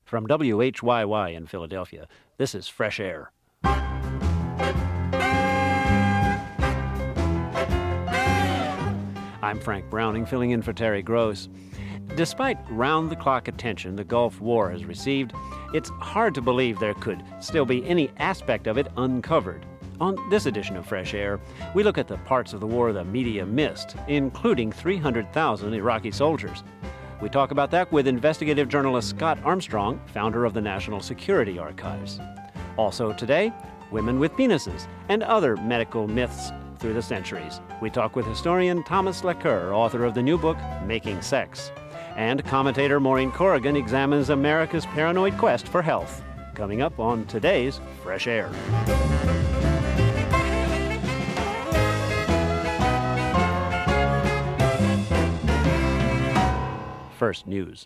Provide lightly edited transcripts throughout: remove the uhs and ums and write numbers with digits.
From WHYY in Philadelphia, this is Fresh Air. I'm Frank Browning, filling in for Terry Gross. Despite round-the-clock attention the Gulf War has received, it's hard to believe there could still be any aspect of it uncovered. On this edition of Fresh Air, we look at the parts of the war the media missed, including 300,000 Iraqi soldiers. We talk about that with investigative journalist Scott Armstrong, founder of the National Security Archives. Also today, women with penises and other medical myths through the centuries. We talk with historian Thomas Laqueur, author of the new book, Making Sex. And commentator Maureen Corrigan examines America's paranoid quest for health. Coming up on today's Fresh Air. First News.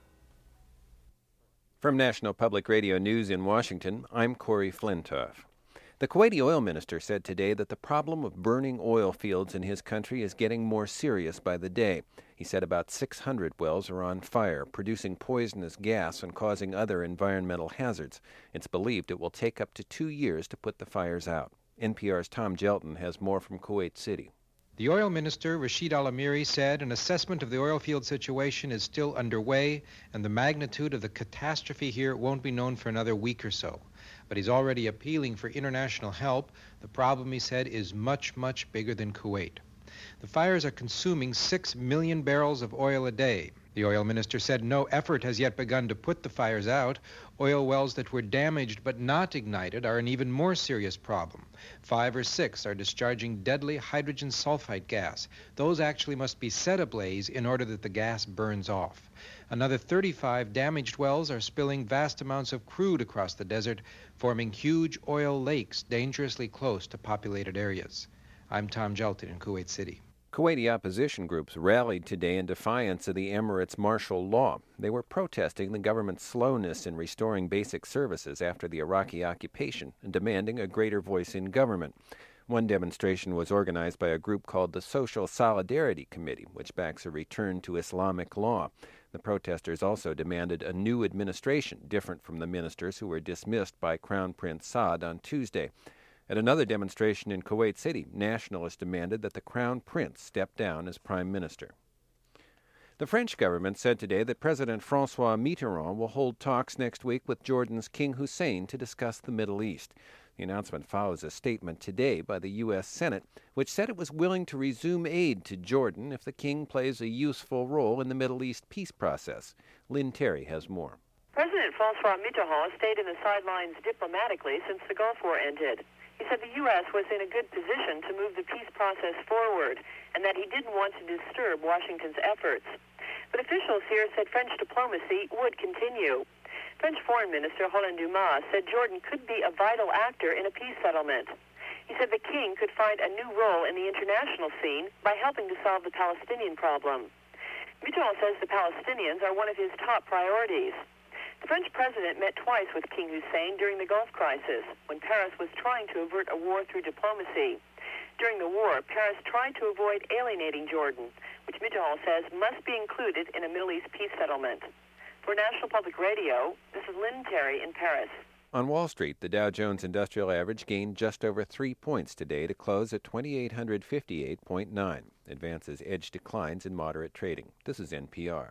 From National Public Radio News in Washington, I'm Corey Flintoff. The Kuwaiti oil minister said today that the problem of burning oil fields in his country is getting more serious by the day. He said about 600 wells are on fire, producing poisonous gas and causing other environmental hazards. It's believed it will take up to 2 years to put the fires out. NPR's Tom Gelton has more from Kuwait City. The oil minister, Rashid Al-Amiri, said an assessment of the oil field situation is still underway, and the magnitude of the catastrophe here won't be known for another week or so. But he's already appealing for international help. The problem, he said, is much, much bigger than Kuwait. The fires are consuming 6 million barrels of oil a day. The oil minister said no effort has yet begun to put the fires out. Oil wells that were damaged but not ignited are an even more serious problem. 5 or 6 are discharging deadly hydrogen sulfide gas. Those actually must be set ablaze in order that the gas burns off. Another 35 damaged wells are spilling vast amounts of crude across the desert, forming huge oil lakes dangerously close to populated areas. I'm Tom Gelton in Kuwait City. Kuwaiti opposition groups rallied today in defiance of the Emirates' martial law. They were protesting the government's slowness in restoring basic services after the Iraqi occupation and demanding a greater voice in government. One demonstration was organized by a group called the Social Solidarity Committee, which backs a return to Islamic law. The protesters also demanded a new administration, different from the ministers who were dismissed by Crown Prince Saud on Tuesday. At another demonstration in Kuwait City, nationalists demanded that the Crown Prince step down as Prime Minister. The French government said today that President François Mitterrand will hold talks next week with Jordan's King Hussein to discuss the Middle East. The announcement follows a statement today by the U.S. Senate, which said it was willing to resume aid to Jordan if the king plays a useful role in the Middle East peace process. Lynn Terry has more. President François Mitterrand stayed in the sidelines diplomatically since the Gulf War ended. He said the U.S. was in a good position to move the peace process forward and that he didn't want to disturb Washington's efforts. But officials here said French diplomacy would continue. French Foreign Minister Roland Dumas said Jordan could be a vital actor in a peace settlement. He said the king could find a new role in the international scene by helping to solve the Palestinian problem. Mitterrand says the Palestinians are one of his top priorities. The French president met twice with King Hussein during the Gulf crisis, when Paris was trying to avert a war through diplomacy. During the war, Paris tried to avoid alienating Jordan, which Mitterrand says must be included in a Middle East peace settlement. For National Public Radio, this is Lynn Terry in Paris. On Wall Street, the Dow Jones Industrial Average gained just over 3 points today to close at 2,858.9. Advances edged declines in moderate trading. This is NPR.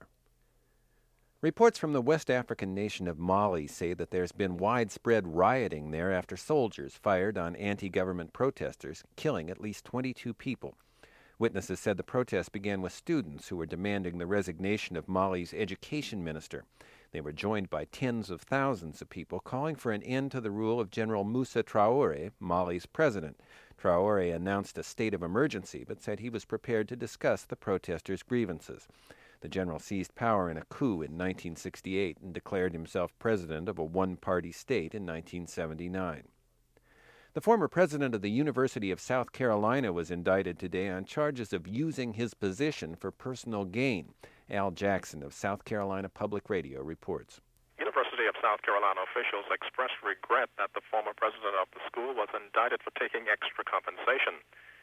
Reports from the West African nation of Mali say that there's been widespread rioting there after soldiers fired on anti-government protesters, killing at least 22 people. Witnesses said the protests began with students who were demanding the resignation of Mali's education minister. They were joined by tens of thousands of people calling for an end to the rule of General Moussa Traoré, Mali's president. Traoré announced a state of emergency but said he was prepared to discuss the protesters' grievances. The general seized power in a coup in 1968 and declared himself president of a one-party state in 1979. The former president of the University of South Carolina was indicted today on charges of using his position for personal gain. Al Jackson of South Carolina Public Radio reports. University of South Carolina officials expressed regret that the former president of the school was indicted for taking extra compensation.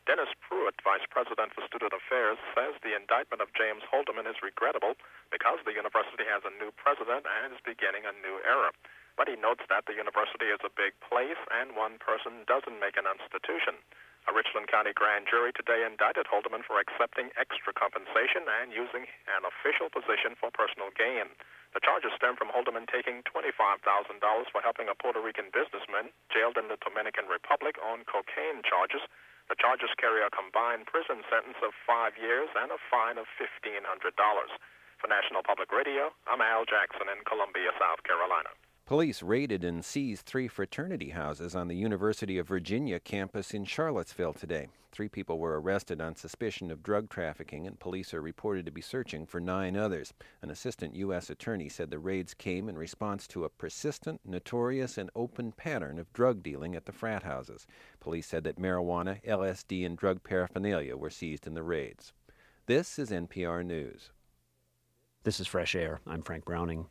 Dennis Pruitt, Vice President for Student Affairs, says the indictment of James Holdeman is regrettable because the university has a new president and is beginning a new era. But he notes that the university is a big place and one person doesn't make an institution. A Richland County grand jury today indicted Holdeman for accepting extra compensation and using an official position for personal gain. The charges stem from Holdeman taking $25,000 for helping a Puerto Rican businessman jailed in the Dominican Republic on cocaine charges. The charges carry a combined prison sentence of 5 years and a fine of $1,500. For National Public Radio, I'm Al Jackson in Columbia, South Carolina. Police raided and seized 3 fraternity houses on the University of Virginia campus in Charlottesville today. 3 people were arrested on suspicion of drug trafficking, and police are reported to be searching for 9 others. An assistant U.S. attorney said the raids came in response to a persistent, notorious, and open pattern of drug dealing at the frat houses. Police said that marijuana, LSD, and drug paraphernalia were seized in the raids. This is NPR News. This is Fresh Air. I'm Frank Browning.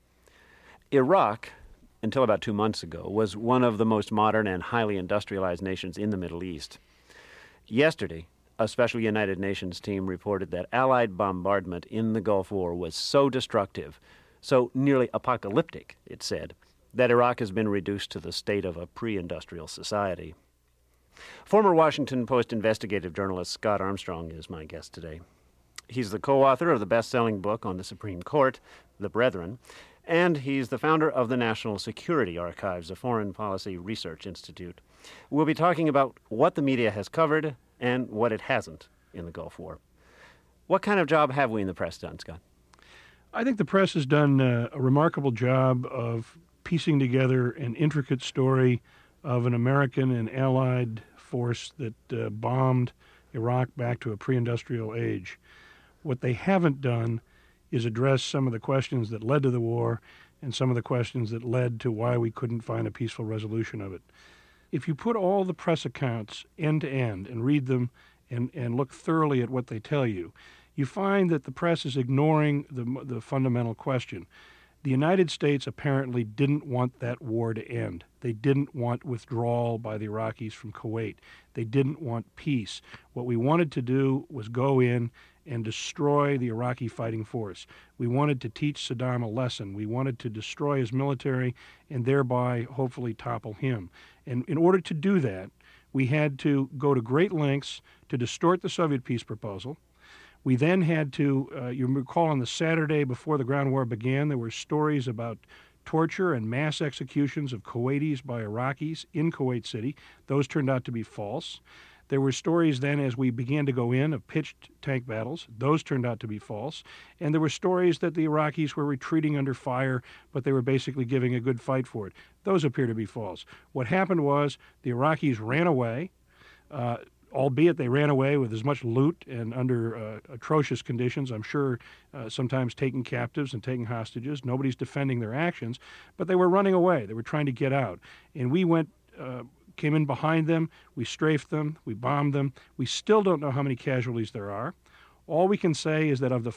Iraq, until about 2 months ago, was one of the most modern and highly industrialized nations in the Middle East. Yesterday, a special United Nations team reported that Allied bombardment in the Gulf War was so destructive, so nearly apocalyptic, it said, that Iraq has been reduced to the state of a pre-industrial society. Former Washington Post investigative journalist Scott Armstrong is my guest today. He's the co-author of the best-selling book on the Supreme Court, The Brethren, and he's the founder of the National Security Archives, a foreign policy research institute. We'll be talking about what the media has covered and what it hasn't in the Gulf War. What kind of job have we in the press done, Scott? I think the press has done a remarkable job of piecing together an intricate story of an American and Allied force that bombed Iraq back to a pre-industrial age. What they haven't done is address some of the questions that led to the war and some of the questions that led to why we couldn't find a peaceful resolution of it. If you put all the press accounts end to end and read them and look thoroughly at what they tell you, you find that the press is ignoring the fundamental question. The United States apparently didn't want that war to end. They didn't want withdrawal by the Iraqis from Kuwait. They didn't want peace. What we wanted to do was go in and destroy the Iraqi fighting force. We wanted to teach Saddam a lesson. We wanted to destroy his military and thereby hopefully topple him. And in order to do that, we had to go to great lengths to distort the Soviet peace proposal. We then had to, you recall on the Saturday before the ground war began, there were stories about torture and mass executions of Kuwaitis by Iraqis in Kuwait City. Those turned out to be false. There were stories then as we began to go in of pitched tank battles. Those turned out to be false. And there were stories that the Iraqis were retreating under fire, but they were basically giving a good fight for it. Those appear to be false. What happened was the Iraqis ran away, albeit they ran away with as much loot and under atrocious conditions, I'm sure sometimes taking captives and taking hostages. Nobody's defending their actions, but they were running away. They were trying to get out. And we came in behind them, we strafed them, we bombed them. We still don't know how many casualties there are. All we can say is that of the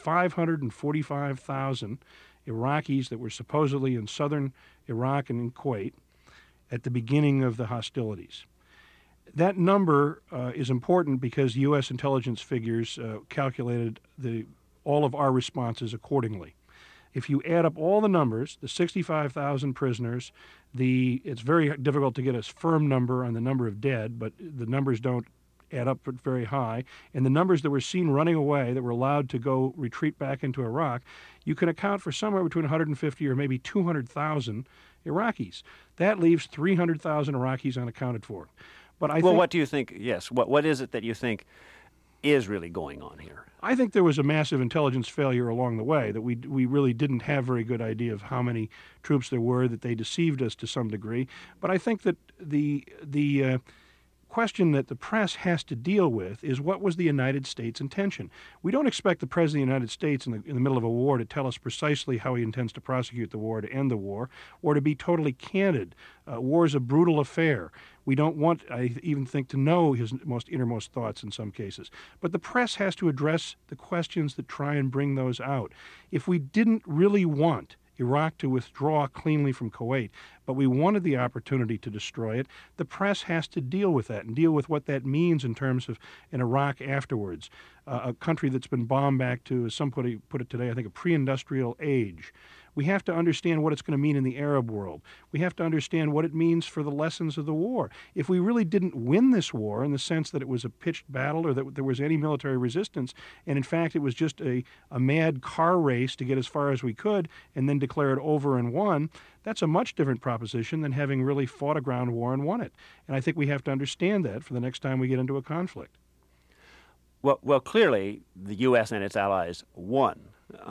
545,000 Iraqis that were supposedly in southern Iraq and in Kuwait at the beginning of the hostilities, that number is important because U.S. intelligence figures calculated all of our responses accordingly. If you add up all the numbers, the 65,000 prisoners, it's very difficult to get a firm number on the number of dead, but the numbers don't add up very high, and the numbers that were seen running away that were allowed to go retreat back into Iraq, you can account for somewhere between 150 or maybe 200,000 Iraqis. That leaves 300,000 Iraqis unaccounted for. But what do you think, yes, what is it that you think is really going on here? I think there was a massive intelligence failure along the way, that we really didn't have a very good idea of how many troops there were, that they deceived us to some degree. But I think that the question that the press has to deal with is what was the United States' intention. We don't expect the President of the United States in the middle of a war to tell us precisely how he intends to prosecute the war, to end the war, or to be totally candid. War is a brutal affair. We don't want, I even think, to know his innermost thoughts in some cases. But the press has to address the questions that try and bring those out. If we didn't really want Iraq to withdraw cleanly from Kuwait, but we wanted the opportunity to destroy it. The press has to deal with that and deal with what that means in terms of in Iraq afterwards, a country that's been bombed back to, as somebody put it today, I think a pre-industrial age. We have to understand what it's going to mean in the Arab world. We have to understand what it means for the lessons of the war. If we really didn't win this war in the sense that it was a pitched battle or that there was any military resistance, and in fact it was just a mad car race to get as far as we could and then declare it over and won, that's a much different proposition than having really fought a ground war and won it. And I think we have to understand that for the next time we get into a conflict. Well, clearly the U.S. and its allies won,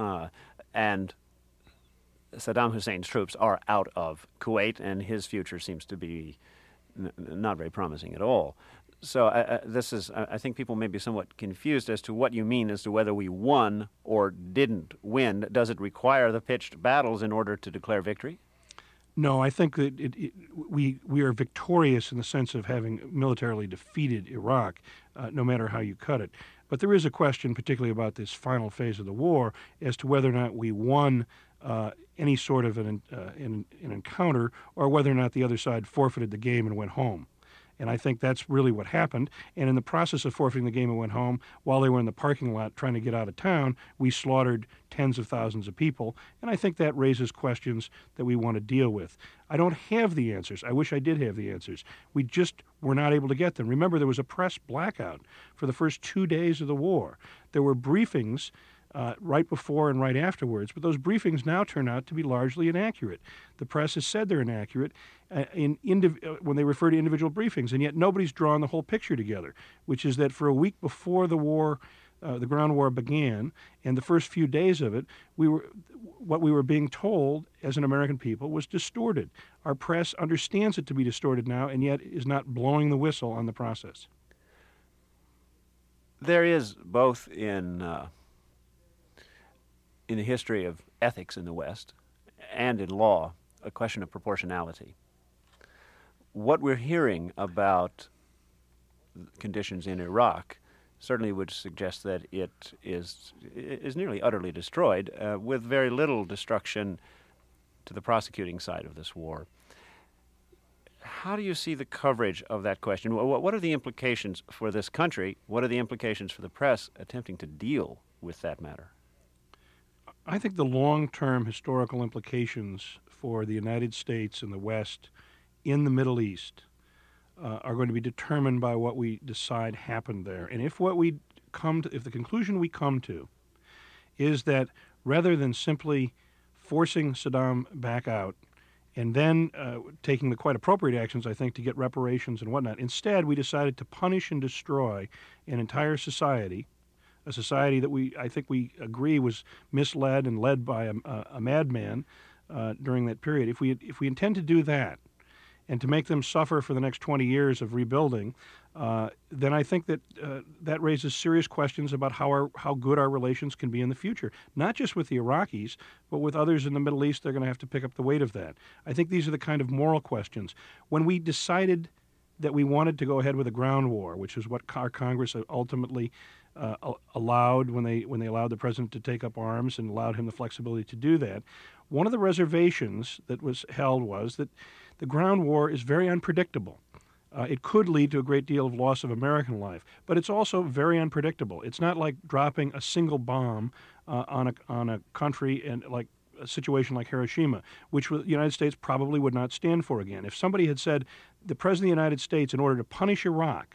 and Saddam Hussein's troops are out of Kuwait, and his future seems to be not very promising at all. So I think people may be somewhat confused as to what you mean as to whether we won or didn't win. Does it require the pitched battles in order to declare victory? No, I think that we are victorious in the sense of having militarily defeated Iraq, no matter how you cut it. But there is a question, particularly about this final phase of the war, as to whether or not we won any sort of an encounter, or whether or not the other side forfeited the game and went home. And I think that's really what happened. And in the process of forfeiting the game and went home, while they were in the parking lot trying to get out of town, we slaughtered tens of thousands of people. And I think that raises questions that we want to deal with. I don't have the answers. I wish I did have the answers. We just were not able to get them. Remember, there was a press blackout for the first 2 days of the war. There were briefings right before and right afterwards, but those briefings now turn out to be largely inaccurate. The press has said they're inaccurate when they refer to individual briefings, and yet nobody's drawn the whole picture together, which is that for a week before the war, the ground war began, and the first few days of it, what we were being told as an American people was distorted. Our press understands it to be distorted now, and yet is not blowing the whistle on the process. There is both in the history of ethics in the West and in law a question of proportionality. What we're hearing about conditions in Iraq certainly would suggest that it is nearly utterly destroyed, with very little destruction to the prosecuting side of this war. How do you see the coverage of that question? What are the implications for this country? What are the implications for the press attempting to deal with that matter? I think the long-term historical implications for the United States and the West in the Middle East are going to be determined by what we decide happened there. And if the conclusion we come to is that rather than simply forcing Saddam back out and then taking the quite appropriate actions, I think, to get reparations and whatnot, instead we decided to punish and destroy an entire society, a society that I think we agree was misled and led by a madman during that period. If we intend to do that and to make them suffer for the next 20 years of rebuilding, then I think that that raises serious questions about how good our relations can be in the future, not just with the Iraqis, but with others in the Middle East. They're going to have to pick up the weight of that. I think these are the kind of moral questions. When we decided that we wanted to go ahead with a ground war, which is what our Congress ultimately allowed when they allowed the president to take up arms and allowed him the flexibility to do that, one of the reservations that was held was that the ground war is very unpredictable. It could lead to a great deal of loss of American life, but it's also very unpredictable. It's not like dropping a single bomb on a country and like a situation like Hiroshima, which the United States probably would not stand for again. If somebody had said the President of the United States, in order to punish Iraq,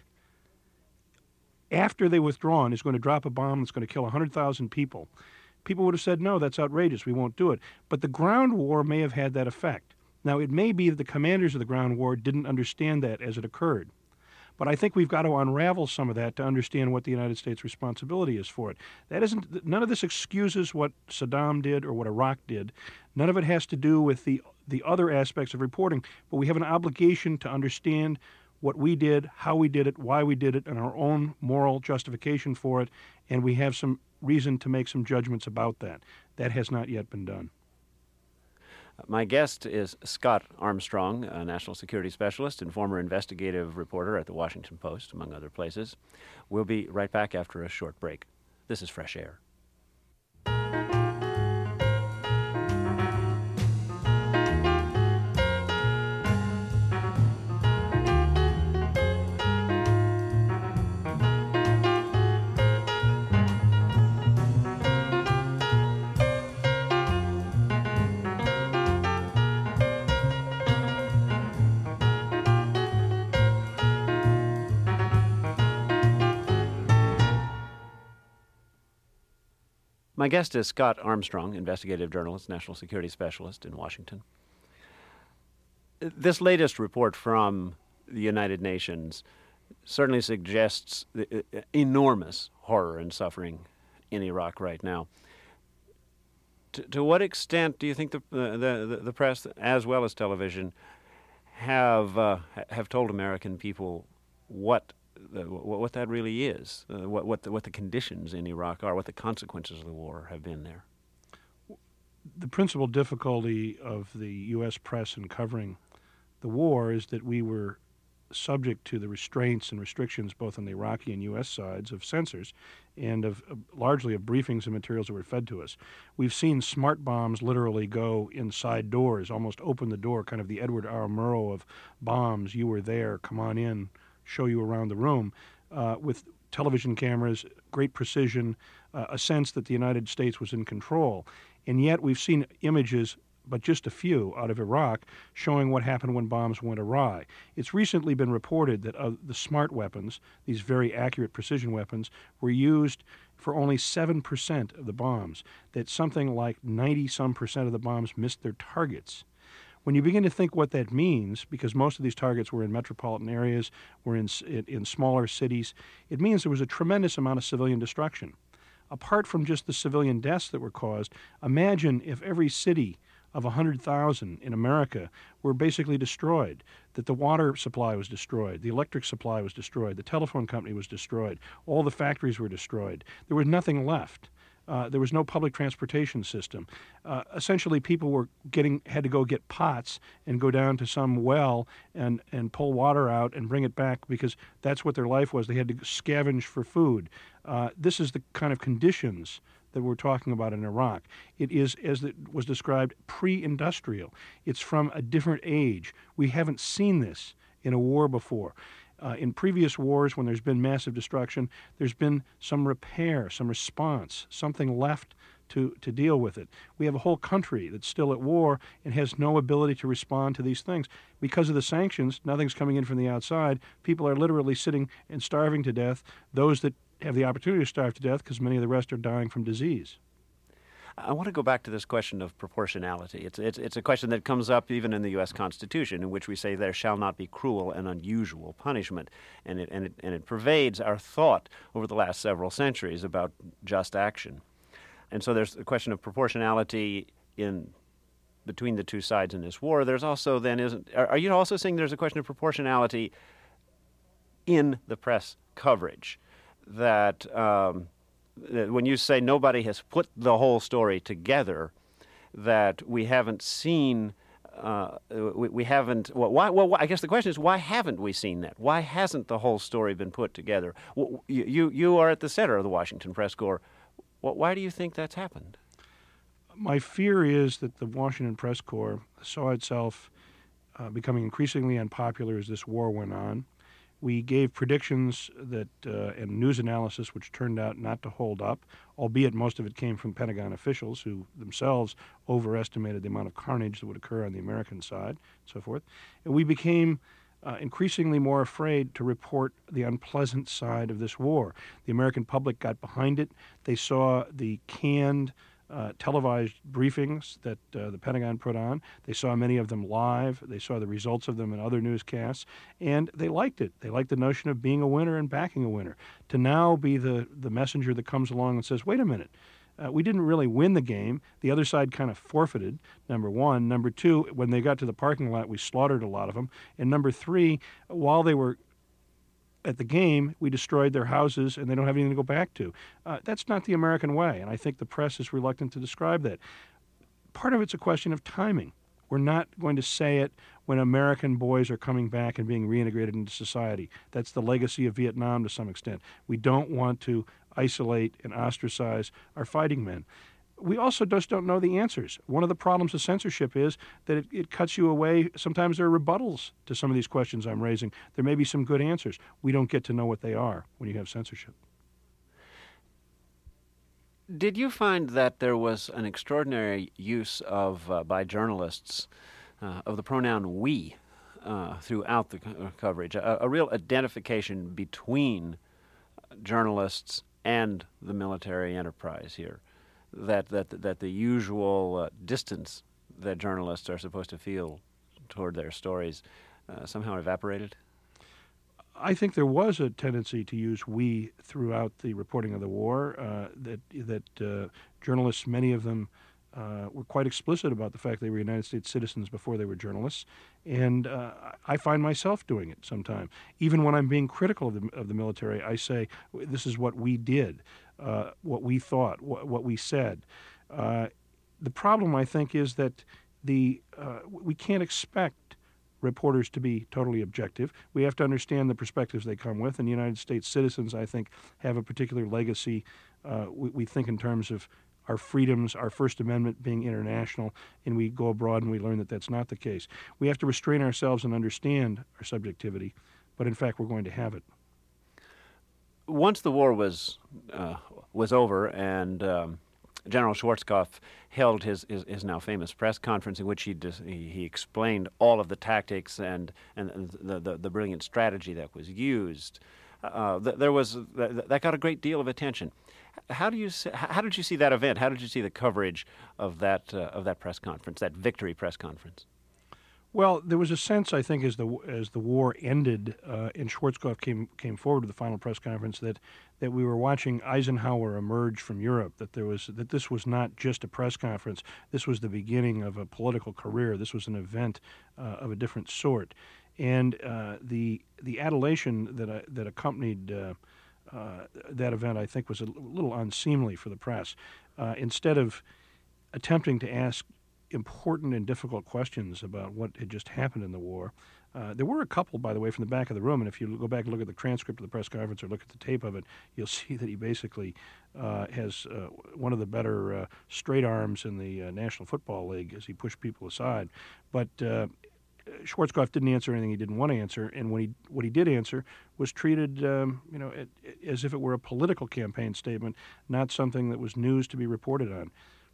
after they withdrawn, is going to drop a bomb that's going to kill 100,000 people, people would have said, no, that's outrageous, we won't do it. But the ground war may have had that effect. Now, it may be that the commanders of the ground war didn't understand that as it occurred. But I think we've got to unravel some of that to understand what the United States' responsibility is for it. None of this excuses what Saddam did or what Iraq did. None of it has to do with the other aspects of reporting. But we have an obligation to understand what we did, how we did it, why we did it, and our own moral justification for it. And we have some reason to make some judgments about that. That has not yet been done. My guest is Scott Armstrong, a national security specialist and former investigative reporter at the Washington Post, among other places. We'll be right back after a short break. This is Fresh Air. My guest is Scott Armstrong, investigative journalist, national security specialist in Washington. This latest report from the United Nations certainly suggests enormous horror and suffering in Iraq right now. To what extent do you think the press, as well as television, have told American people what that really is, what the conditions in Iraq are, what the consequences of the war have been there? The principal difficulty of the U.S. press in covering the war is that we were subject to the restraints and restrictions both on the Iraqi and U.S. sides of censors and largely of briefings and materials that were fed to us. We've seen smart bombs literally go inside doors, almost open the door, kind of the Edward R. Murrow of bombs. You were there, come on in, show you around the room, with television cameras, great precision, a sense that the United States was in control. And yet we've seen images, but just a few, out of Iraq, showing what happened when bombs went awry. It's recently been reported that the smart weapons, these very accurate precision weapons, were used for only 7% of the bombs, that something like 90-some% of the bombs missed their targets. When you begin to think what that means, because most of these targets were in metropolitan areas, were in smaller cities, it means there was a tremendous amount of civilian destruction. Apart from just the civilian deaths that were caused, imagine if every city of 100,000 in America were basically destroyed, that the water supply was destroyed, the electric supply was destroyed, the telephone company was destroyed, all the factories were destroyed. There was nothing left. There was no public transportation system. Essentially, people had to go get pots and go down to some well and pull water out and bring it back because that's what their life was. They had to scavenge for food. This is the kind of conditions that we're talking about in Iraq. It is, as it was described, pre-industrial. It's from a different age. We haven't seen this in a war before. In previous wars, when there's been massive destruction, there's been some repair, some response, something left to deal with it. We have a whole country that's still at war and has no ability to respond to these things. Because of the sanctions, nothing's coming in from the outside. People are literally sitting and starving to death. Those that have the opportunity to starve to death, because many of the rest are dying from disease. I want to go back to this question of proportionality. It's a question that comes up even in the U.S. Constitution, in which we say there shall not be cruel and unusual punishment, and it pervades our thought over the last several centuries about just action. And so there's a question of proportionality between the two sides in this war. There's also are you also saying there's a question of proportionality in the press coverage? That when you say nobody has put the whole story together, that we haven't seen, we haven't. Well, I guess the question is, why haven't we seen that? Why hasn't the whole story been put together? You are at the center of the Washington Press Corps. Why do you think that's happened? My fear is that the Washington Press Corps saw itself becoming increasingly unpopular as this war went on. We gave predictions and news analysis which turned out not to hold up, albeit most of it came from Pentagon officials who themselves overestimated the amount of carnage that would occur on the American side, and so forth. And we became increasingly more afraid to report the unpleasant side of this war. The American public got behind it. They saw the canned televised briefings that the Pentagon put on. They saw many of them live. They saw the results of them in other newscasts, and they liked it. They liked the notion of being a winner and backing a winner. To now be the messenger that comes along and says, wait a minute, we didn't really win the game. The other side kind of forfeited, number one. Number two, when they got to the parking lot, we slaughtered a lot of them. And number three, while they were at the game, we destroyed their houses, and they don't have anything to go back to. That's not the American way, and I think the press is reluctant to describe that. Part of it's a question of timing. We're not going to say it when American boys are coming back and being reintegrated into society. That's the legacy of Vietnam to some extent. We don't want to isolate and ostracize our fighting men. We also just don't know the answers. One of the problems of censorship is that it cuts you away. Sometimes there are rebuttals to some of these questions I'm raising. There may be some good answers. We don't get to know what they are when you have censorship. Did you find that there was an extraordinary use by journalists of the pronoun we throughout the coverage, a real identification between journalists and the military enterprise here? that the usual distance that journalists are supposed to feel toward their stories somehow evaporated? I think there was a tendency to use "we" throughout the reporting of the war. That journalists, many of them, were quite explicit about the fact they were United States citizens before they were journalists, and I find myself doing it sometimes. Even when I'm being critical of the military, I say, "This is what we did, what we thought, what we said." The problem, I think, is that we can't expect reporters to be totally objective. We have to understand the perspectives they come with, and United States citizens, I think, have a particular legacy. We think in terms of our freedoms, our First Amendment being international, and we go abroad and we learn that that's not the case. We have to restrain ourselves and understand our subjectivity, but in fact we're going to have it. Once the war was over and General Schwarzkopf held his now famous press conference in which he explained all of the tactics and the brilliant strategy that was used. That got a great deal of attention. How did you see that event? How did you see the coverage of that press conference, that victory press conference? Well, there was a sense, I think, as the war ended and Schwarzkopf came forward to the final press conference that we were watching Eisenhower emerge from Europe. That this was not just a press conference. This was the beginning of a political career. This was an event of a different sort, and the adulation that accompanied that event, I think, was a little unseemly for the press. Instead of attempting to ask important and difficult questions about what had just happened in the war. There were a couple, by the way, from the back of the room, and if you go back and look at the transcript of the press conference or look at the tape of it, you'll see that he basically has one of the better straight arms in the National Football League as he pushed people aside. But Schwarzkopf didn't answer anything he didn't want to answer, and what he did answer was treated as if it were a political campaign statement, not something that was news to be reported on.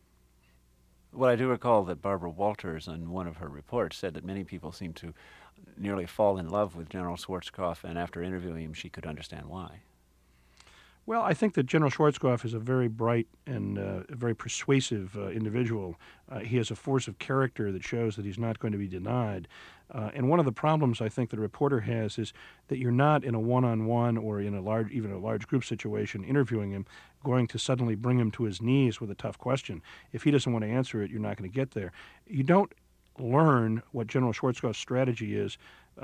Well, I do recall that Barbara Walters, in one of her reports, said that many people seemed to nearly fall in love with General Schwarzkopf, and after interviewing him, she could understand why. Well, I think that General Schwarzkopf is a very bright and a very persuasive individual. He has a force of character that shows that he's not going to be denied. And one of the problems I think that a reporter has is that you're not in a one-on-one or in a large group situation interviewing him, going to suddenly bring him to his knees with a tough question. If he doesn't want to answer it, you're not going to get there. You don't learn what General Schwarzkopf's strategy is.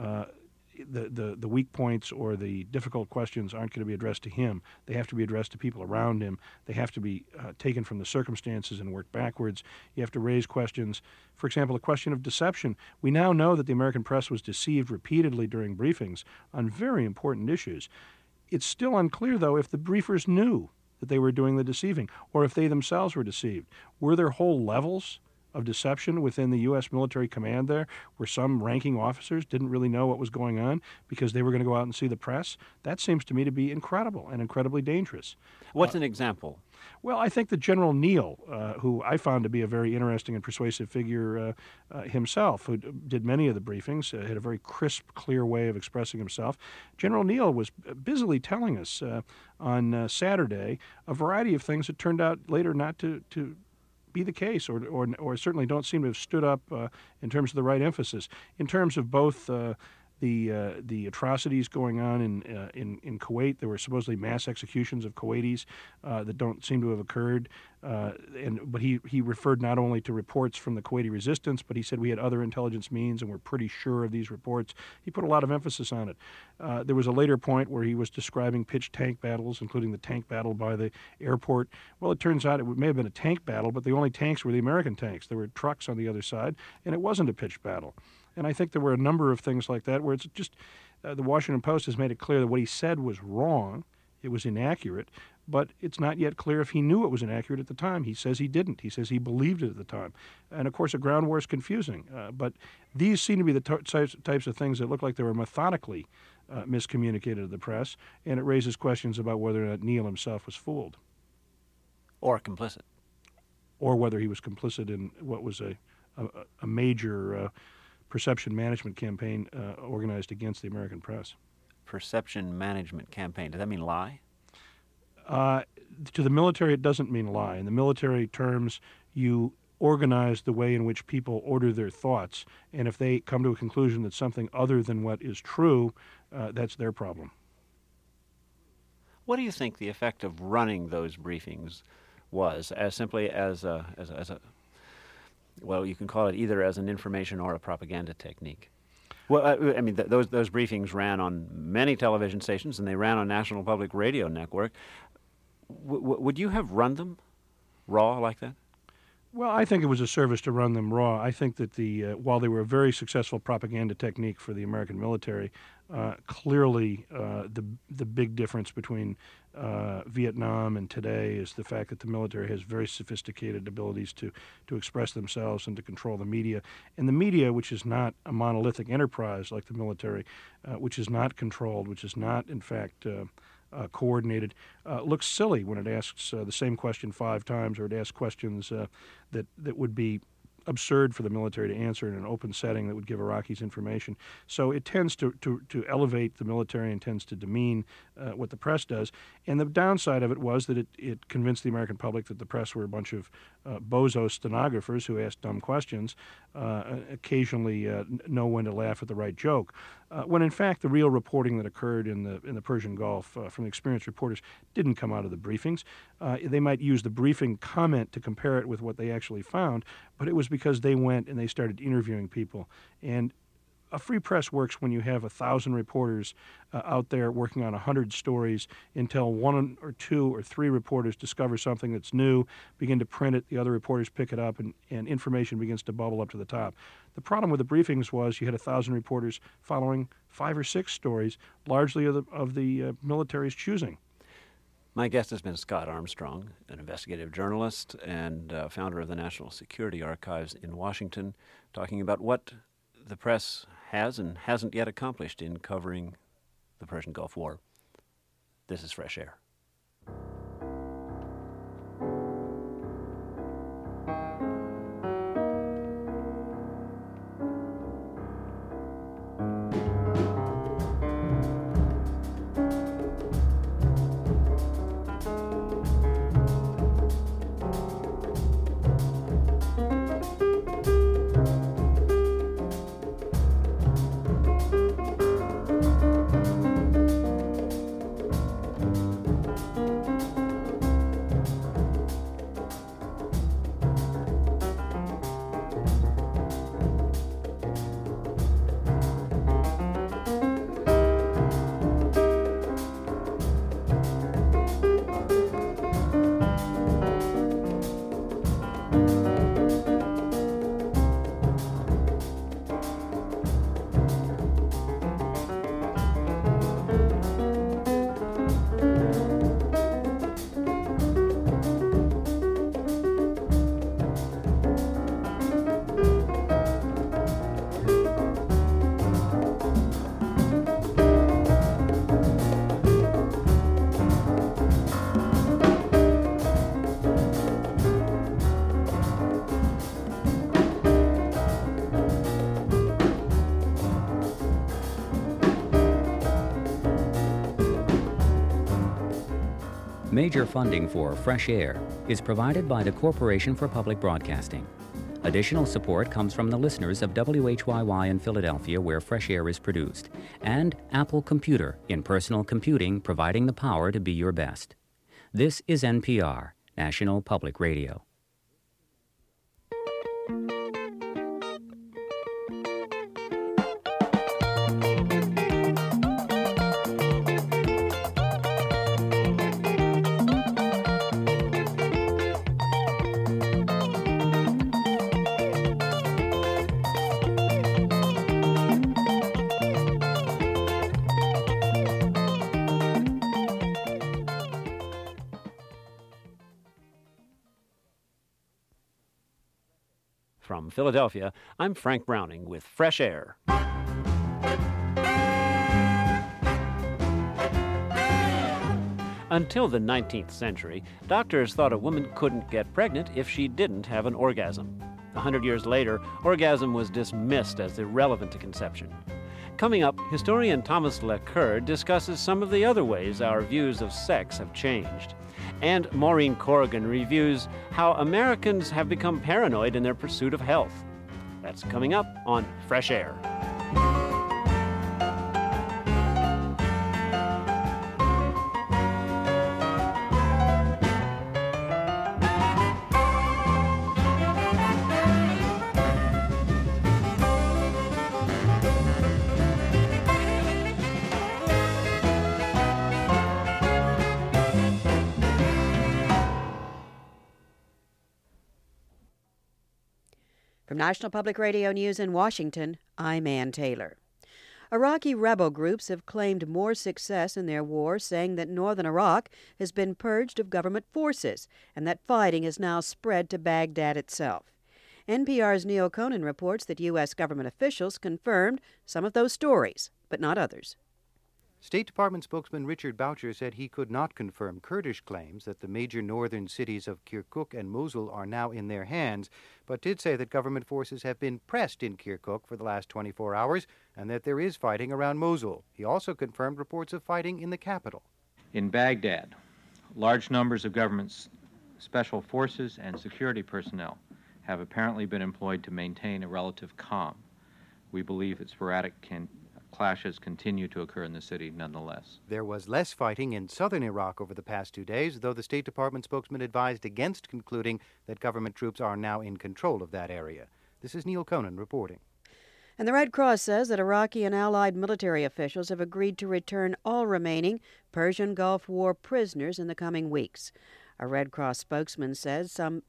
The weak points or the difficult questions aren't going to be addressed to him. They have to be addressed to people around him. They have to be taken from the circumstances and work backwards. You have to raise questions. For example, the question of deception. We now know that the American press was deceived repeatedly during briefings on very important issues. It's still unclear, though, if the briefers knew that they were doing the deceiving or if they themselves were deceived. Were there whole levels of deception within the U.S. military command there, where some ranking officers didn't really know what was going on because they were going to go out and see the press? That seems to me to be incredible and incredibly dangerous. What's an example? Well, I think that General Neal, who I found to be a very interesting and persuasive figure himself, who did many of the briefings, had a very crisp, clear way of expressing himself. General Neal was busily telling us on Saturday a variety of things that turned out later not to be the case, or certainly don't seem to have stood up in terms of the right emphasis, in terms of both the atrocities going on in Kuwait. There were supposedly mass executions of Kuwaitis that don't seem to have occurred. But he referred not only to reports from the Kuwaiti resistance, but he said we had other intelligence means and we're pretty sure of these reports. He put a lot of emphasis on it. There was a later point where he was describing pitched tank battles, including the tank battle by the airport. Well, it turns out it may have been a tank battle, but the only tanks were the American tanks. There were trucks on the other side, and it wasn't a pitched battle. And I think there were a number of things like that where it's just the Washington Post has made it clear that what he said was wrong. It was inaccurate, but it's not yet clear if he knew it was inaccurate at the time. He says he didn't. He says he believed it at the time. And, of course, a ground war is confusing. But these seem to be the types of things that look like they were methodically miscommunicated to the press, and it raises questions about whether or not Neal himself was fooled. Or complicit. Or whether he was complicit in what was a major perception management campaign organized against the American press. Perception management campaign. Does that mean lie? to the military, it doesn't mean lie. In the military terms, you organize the way in which people order their thoughts. And if they come to a conclusion that something other than what is true, that's their problem. What do you think the effect of running those briefings was, as simply as a well, you can call it either as an information or a propaganda technique? Well, I mean, those briefings ran on many television stations, and they ran on National Public Radio Network. Would you have run them raw like that? Well, I think it was a service to run them raw. I think that while they were a very successful propaganda technique for the American military, clearly the big difference between Vietnam and today is the fact that the military has very sophisticated abilities to express themselves and to control the media. And the media, which is not a monolithic enterprise like the military, which is not controlled, which is not, in fact, coordinated, looks silly when it asks the same question 5 times, or it asks questions that would be absurd for the military to answer in an open setting that would give Iraqis information. So it tends to elevate the military and tends to demean what the press does. And the downside of it was that it convinced the American public that the press were a bunch of bozo stenographers who asked dumb questions, occasionally know when to laugh at the right joke. When in fact the real reporting that occurred in the Persian Gulf from the experienced reporters didn't come out of the briefings. They might use the briefing comment to compare it with what they actually found, but it was because they went and they started interviewing people. And a free press works when you have 1,000 reporters out there working on 100 stories until 1 or 2 or 3 reporters discover something that's new, begin to print it, the other reporters pick it up, and information begins to bubble up to the top. The problem with the briefings was you had 1,000 reporters following 5 or 6 stories, largely of the military's choosing. My guest has been Scott Armstrong, an investigative journalist and founder of the National Security Archives in Washington, talking about what the press has and hasn't yet accomplished in covering the Persian Gulf War. This is Fresh Air. Major funding for Fresh Air is provided by the Corporation for Public Broadcasting. Additional support comes from the listeners of WHYY in Philadelphia, where Fresh Air is produced, and Apple Computer in personal computing, providing the power to be your best. This is NPR, National Public Radio. From Philadelphia, I'm Frank Browning with Fresh Air. Until the 19th century, doctors thought a woman couldn't get pregnant if she didn't have an orgasm. 100 years later, orgasm was dismissed as irrelevant to conception. Coming up, historian Thomas LeCoeur discusses some of the other ways our views of sex have changed. And Maureen Corrigan reviews how Americans have become paranoid in their pursuit of health. That's coming up on Fresh Air. From National Public Radio News in Washington, I'm Ann Taylor. Iraqi rebel groups have claimed more success in their war, saying that northern Iraq has been purged of government forces and that fighting has now spread to Baghdad itself. NPR's Neil Conan reports that U.S. government officials confirmed some of those stories, but not others. State Department spokesman Richard Boucher said he could not confirm Kurdish claims that the major northern cities of Kirkuk and Mosul are now in their hands, but did say that government forces have been pressed in Kirkuk for the last 24 hours and that there is fighting around Mosul. He also confirmed reports of fighting in the capital. In Baghdad, large numbers of government's special forces and security personnel have apparently been employed to maintain a relative calm. We believe that sporadic clashes continue to occur in the city nonetheless. There was less fighting in southern Iraq over the past 2 days, though the State Department spokesman advised against concluding that government troops are now in control of that area. This is Neil Conan reporting. And the Red Cross says that Iraqi and allied military officials have agreed to return all remaining Persian Gulf War prisoners in the coming weeks. A Red Cross spokesman says some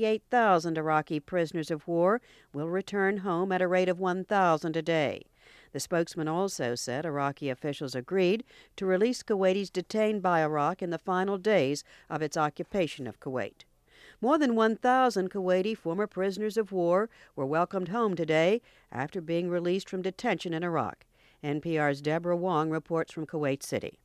58,000 Iraqi prisoners of war will return home at a rate of 1,000 a day. The spokesman also said Iraqi officials agreed to release Kuwaitis detained by Iraq in the final days of its occupation of Kuwait. More than 1,000 Kuwaiti former prisoners of war were welcomed home today after being released from detention in Iraq. NPR's Deborah Wong reports from Kuwait City.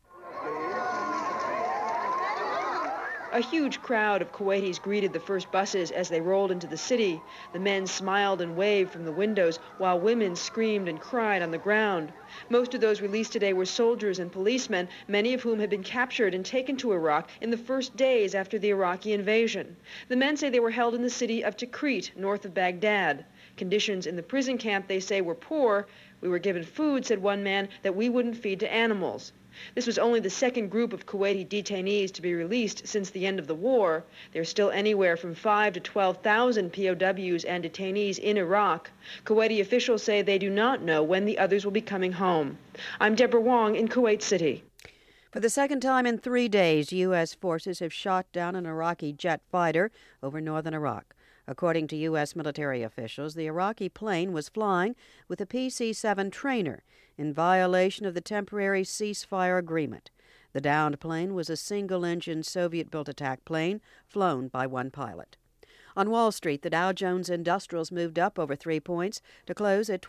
A huge crowd of Kuwaitis greeted the first buses as they rolled into the city. The men smiled and waved from the windows, while women screamed and cried on the ground. Most of those released today were soldiers and policemen, many of whom had been captured and taken to Iraq in the first days after the Iraqi invasion. The men say they were held in the city of Tikrit, north of Baghdad. Conditions in the prison camp, they say, were poor. We were given food, said one man, that we wouldn't feed to animals. This was only the second group of Kuwaiti detainees to be released since the end of the war. There's still anywhere from 5,000 to 12,000 POWs and detainees in Iraq. Kuwaiti officials say they do not know when the others will be coming home. I'm Deborah Wong in Kuwait City. For the second time in 3 days, U.S. forces have shot down an Iraqi jet fighter over northern Iraq. According to U.S. military officials, the Iraqi plane was flying with a PC-7 trainer in violation of the temporary ceasefire agreement. The downed plane was a single-engine Soviet-built attack plane flown by one pilot. On Wall Street, the Dow Jones Industrials moved up over 3 points to close at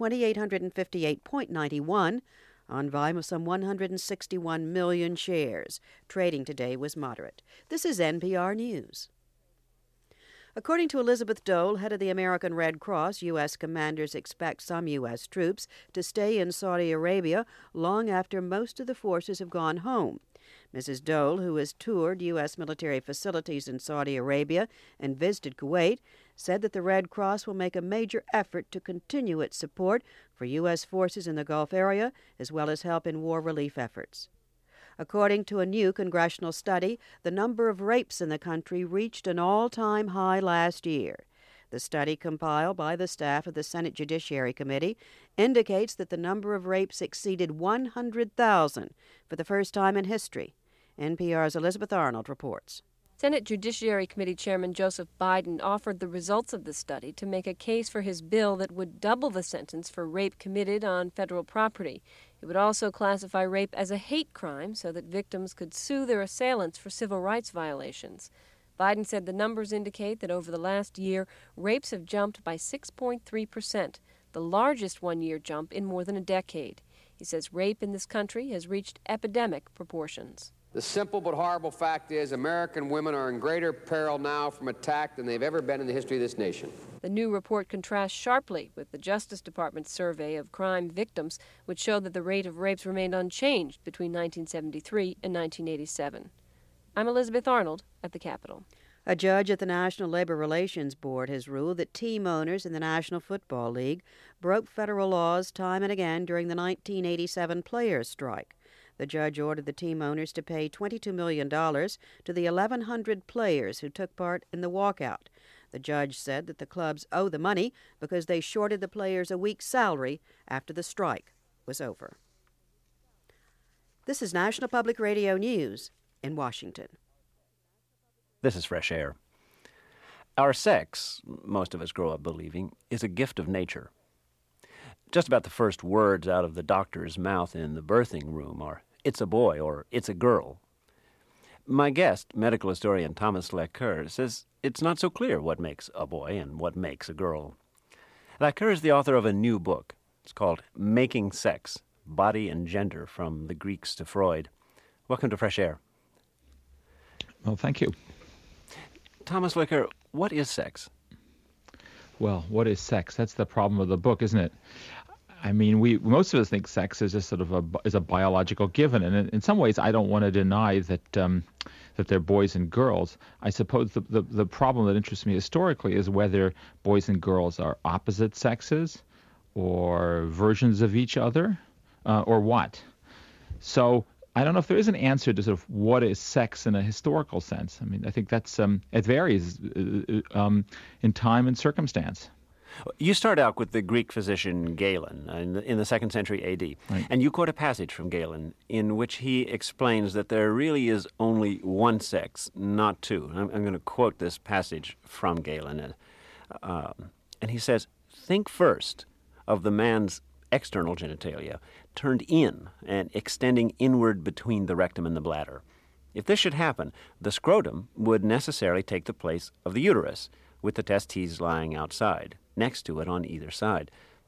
2,858.91 on volume of some 161 million shares. Trading today was moderate. This is NPR News. According to Elizabeth Dole, head of the American Red Cross, U.S. commanders expect some U.S. troops to stay in Saudi Arabia long after most of the forces have gone home. Mrs. Dole, who has toured U.S. military facilities in Saudi Arabia and visited Kuwait, said that the Red Cross will make a major effort to continue its support for U.S. forces in the Gulf area, as well as help in war relief efforts. According to a new congressional study, the number of rapes in the country reached an all-time high last year. The study, compiled by the staff of the Senate Judiciary Committee, indicates that the number of rapes exceeded 100,000 for the first time in history. NPR's Elizabeth Arnold reports. Senate Judiciary Committee Chairman Joseph Biden offered the results of the study to make a case for his bill that would double the sentence for rape committed on federal property. It would also classify rape as a hate crime so that victims could sue their assailants for civil rights violations. Biden said the numbers indicate that over the last year, rapes have jumped by 6.3%, the largest one-year jump in more than a decade. He says rape in this country has reached epidemic proportions. The simple but horrible fact is American women are in greater peril now from attack than they've ever been in the history of this nation. The new report contrasts sharply with the Justice Department's survey of crime victims, which showed that the rate of rapes remained unchanged between 1973 and 1987. I'm Elizabeth Arnold at the Capitol. A judge at the National Labor Relations Board has ruled that team owners in the National Football League broke federal laws time and again during the 1987 players' strike. The judge ordered the team owners to pay $22 million to the 1,100 players who took part in the walkout. The judge said that the clubs owe the money because they shorted the players a week's salary after the strike was over. This is National Public Radio News in Washington. This is Fresh Air. Our sex, most of us grow up believing, is a gift of nature. Just about the first words out of the doctor's mouth in the birthing room are, "It's a boy," or "It's a girl." My guest, medical historian Thomas Laqueur, says it's not so clear what makes a boy and what makes a girl. Laqueur is the author of a new book. It's called Making Sex, Body and Gender, from the Greeks to Freud. Welcome to Fresh Air. Well, thank you. Thomas Laqueur, what is sex? Well, what is sex? That's the problem of the book, isn't it? I mean, most of us think sex is just sort of a biological given, and in some ways, I don't want to deny that that they're boys and girls. I suppose the problem that interests me historically is whether boys and girls are opposite sexes, or versions of each other, or what. So I don't know if there is an answer to sort of what is sex in a historical sense. I mean, I think that's it varies in time and circumstance. You start out with the Greek physician Galen in the 2nd century A.D., right. And you quote a passage from Galen in which he explains that there really is only one sex, not two. I'm going to quote this passage from Galen, and he says, "Think first of the man's external genitalia, turned in and extending inward between the rectum and the bladder. If this should happen, the scrotum would necessarily take the place of the uterus, with the testes lying outside, next to it on either side."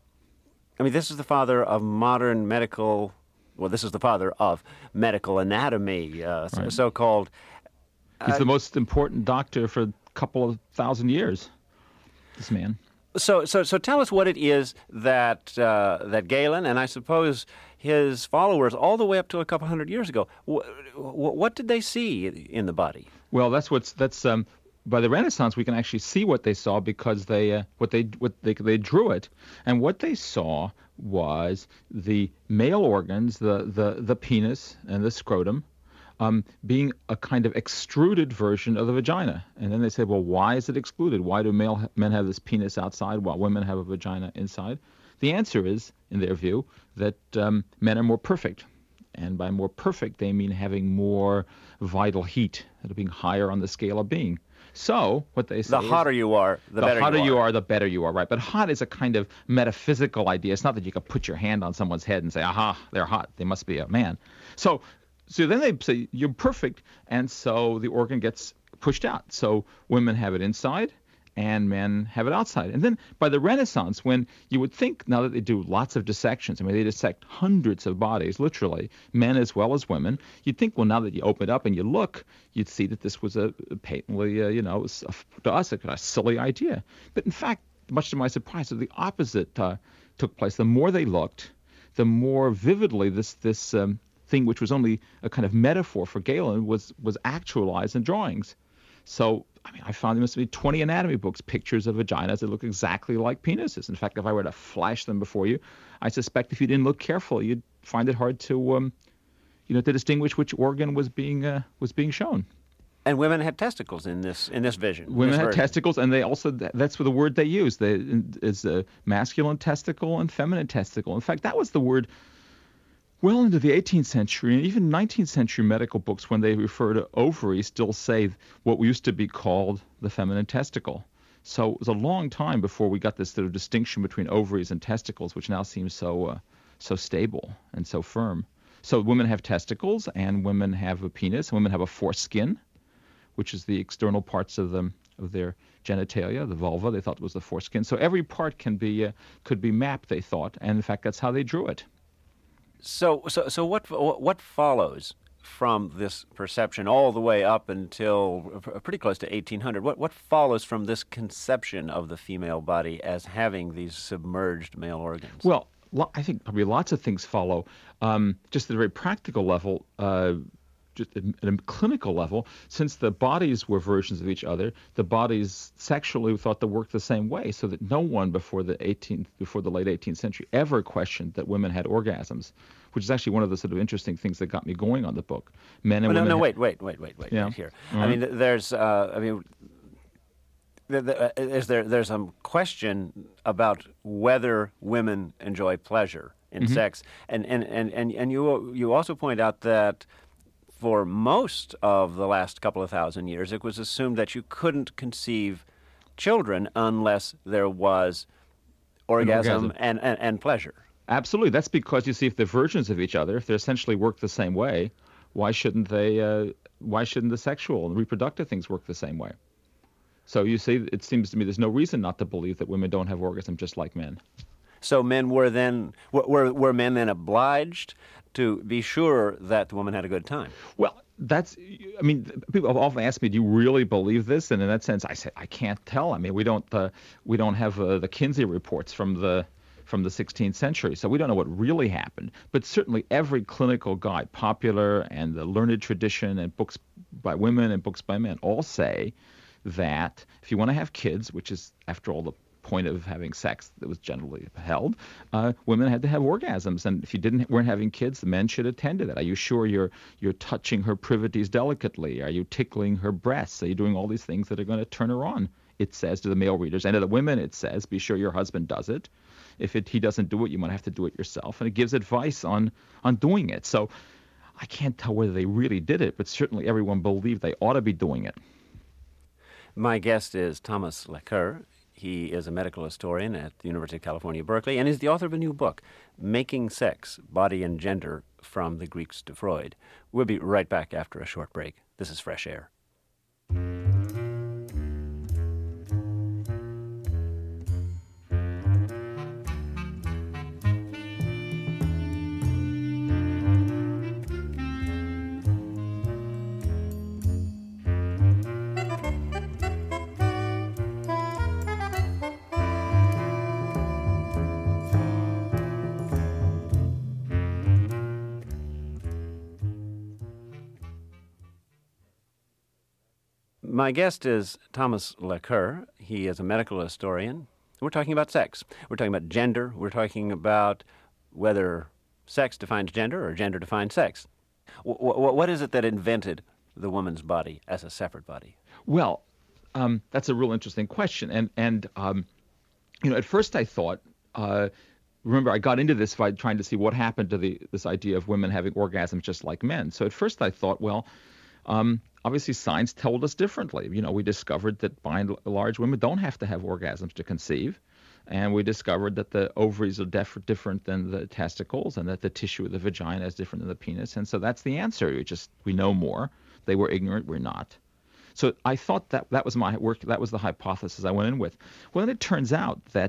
I mean, this is the father of modern medical, well, this is the father of medical anatomy, Right. so-called. He's the most important doctor for a couple of thousand years, this man. So tell us what it is that Galen, and I suppose his followers all the way up to a couple hundred years ago, what did they see in the body? Well, that's by the Renaissance we can actually see what they saw because they drew it, and what they saw was the male organs, the penis and the scrotum, being a kind of extruded version of the vagina. And then they say, well, why is it excluded? Why do men have this penis outside while women have a vagina inside? The answer is, in their view, that men are more perfect. And by more perfect, they mean having more vital heat, being higher on the scale of being. So what they say the hotter you are, the better you are. The hotter you are, the better you are, right? But hot is a kind of metaphysical idea. It's not that you can put your hand on someone's head and say, aha, they're hot. They must be a man. So then they say, you're perfect, and so the organ gets pushed out. So women have it inside, and men have it outside. And then by the Renaissance, when you would think, now that they do lots of dissections, I mean, they dissect hundreds of bodies, literally, men as well as women, you'd think, well, now that you open it up and you look, you'd see that this was a patently, to us, a silly idea. But in fact, much to my surprise, the opposite took place. The more they looked, the more vividly this thing, which was only a kind of metaphor for Galen, was actualized in drawings. So, I mean, I found there must be 20 anatomy books, pictures of vaginas that look exactly like penises. In fact, if I were to flash them before you, I suspect if you didn't look carefully, you'd find it hard to distinguish which organ was being shown. And women had testicles in this vision. Women had testicles, and they also, that's the word they used. Is a masculine testicle and feminine testicle. In fact, that was the word well into the 18th century, and even 19th century medical books, when they refer to ovary, still say what used to be called the feminine testicle. So it was a long time before we got this sort of distinction between ovaries and testicles, which now seems so stable and so firm. So women have testicles, and women have a penis, and women have a foreskin, which is the external parts of their genitalia, the vulva. They thought was the foreskin. So every part could be mapped, they thought, and in fact that's how they drew it. So what follows from this perception all the way up until pretty close to 1800? What follows from this conception of the female body as having these submerged male organs? Well, I think probably lots of things follow. Just at a very practical level, just at a clinical level, since the bodies were versions of each other, the bodies sexually thought to work the same way, so that no one before the late 18th century ever questioned that women had orgasms, which is actually one of the sort of interesting things that got me going on the book. Men and women. No, wait Yeah. here. Mm-hmm. I mean, there's some question about whether women enjoy pleasure in sex, and you also point out that for most of the last couple of thousand years, it was assumed that you couldn't conceive children unless there was orgasm. And pleasure. Absolutely. That's because, you see, if they're versions of each other, if they essentially work the same way, why shouldn't the sexual and reproductive things work the same way? So you see, it seems to me there's no reason not to believe that women don't have orgasm just like men. So men were men then obliged to be sure that the woman had a good time? Well, people have often asked me, do you really believe this? And in that sense, I say, I can't tell. I mean, we don't have the Kinsey reports from the 16th century, so we don't know what really happened. But certainly every clinical guide, popular and the learned tradition and books by women and books by men, all say that if you want to have kids, which is, after all, the point of having sex that was generally held, women had to have orgasms, and if you weren't having kids, the men should attend to that. Are you sure you're touching her privities delicately? Are you tickling her breasts? Are you doing all these things that are going to turn her on? It says to the male readers, and to the women it says, be sure your husband does it. If he doesn't do it, you might have to do it yourself, and it gives advice on doing it. So I can't tell whether they really did it, but certainly everyone believed they ought to be doing it. My guest is Thomas Laqueur. He is a medical historian at the University of California, Berkeley, and is the author of a new book, Making Sex, Body and Gender, From the Greeks to Freud. We'll be right back after a short break. This is Fresh Air. My guest is Thomas Laqueur. He is a medical historian. We're talking about sex. We're talking about gender. We're talking about whether sex defines gender or gender defines sex. What is it that invented the woman's body as a separate body? Well, that's a real interesting question. And at first I thought, remember, I got into this by trying to see what happened to this idea of women having orgasms just like men. So at first I thought, well, obviously science told us differently. We discovered that by and large women don't have to have orgasms to conceive. And we discovered that the ovaries are different than the testicles, and that the tissue of the vagina is different than the penis. And so that's the answer. We know more. They were ignorant. We're not. So I thought that was my work. That was the hypothesis I went in with. Well, then it turns out that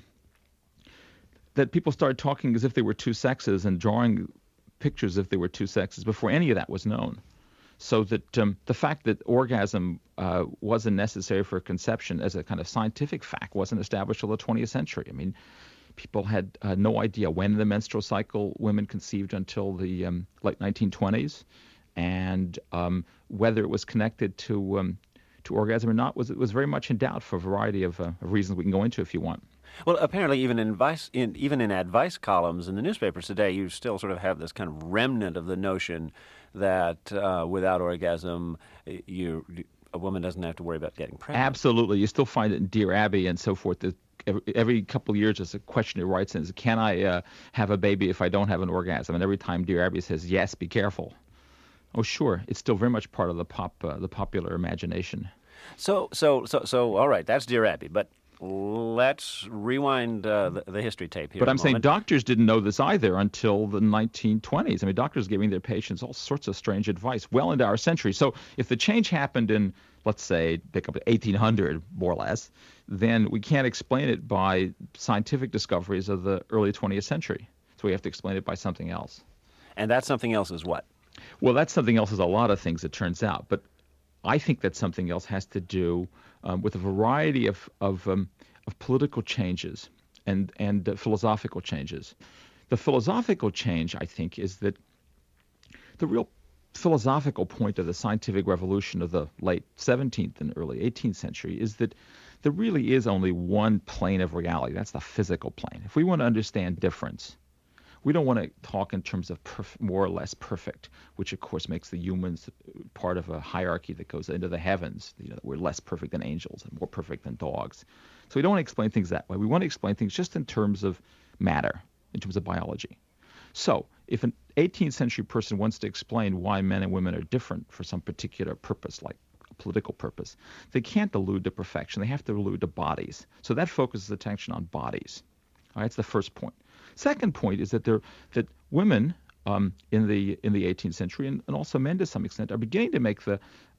that people started talking as if they were two sexes and drawing pictures as if they were two sexes before any of that was known. So that the fact that orgasm wasn't necessary for conception as a kind of scientific fact wasn't established until the 20th century. I mean, people had no idea when the menstrual cycle women conceived until the late 1920s, and whether it was connected to orgasm or not was very much in doubt for a variety of reasons we can go into if you want. Well, apparently even in advice columns in the newspapers today, you still sort of have this kind of remnant of the notion that without orgasm, a woman doesn't have to worry about getting pregnant. Absolutely. You still find it in Dear Abby and so forth. That every couple of years there's a question who writes in, can I have a baby if I don't have an orgasm? And every time Dear Abby says, yes, be careful. Oh, sure. It's still very much part of the popular imagination. So all right, that's Dear Abby, but let's rewind the history tape here. But I'm saying doctors didn't know this either until the 1920s. I mean, doctors giving their patients all sorts of strange advice well into our century. So if the change happened in, let's say, pick up 1800, more or less, then we can't explain it by scientific discoveries of the early 20th century. So we have to explain it by something else. And that something else is what? Well, that's something else. There's a lot of things, it turns out. But I think that something else has to do with a variety of political changes and philosophical changes. The philosophical change, I think, is that the real philosophical point of the scientific revolution of the late 17th and early 18th century is that there really is only one plane of reality. That's the physical plane. If we want to understand difference, we don't want to talk in terms of more or less perfect, which of course makes the humans part of a hierarchy that goes into the heavens. We're less perfect than angels and more perfect than dogs. So we don't want to explain things that way. We want to explain things just in terms of matter, in terms of biology. So if an 18th century person wants to explain why men and women are different for some particular purpose, like a political purpose, they can't allude to perfection. They have to allude to bodies. So that focuses attention on bodies. All right, that's the first point. Second point is that women in the 18th century and also men to some extent are beginning to make the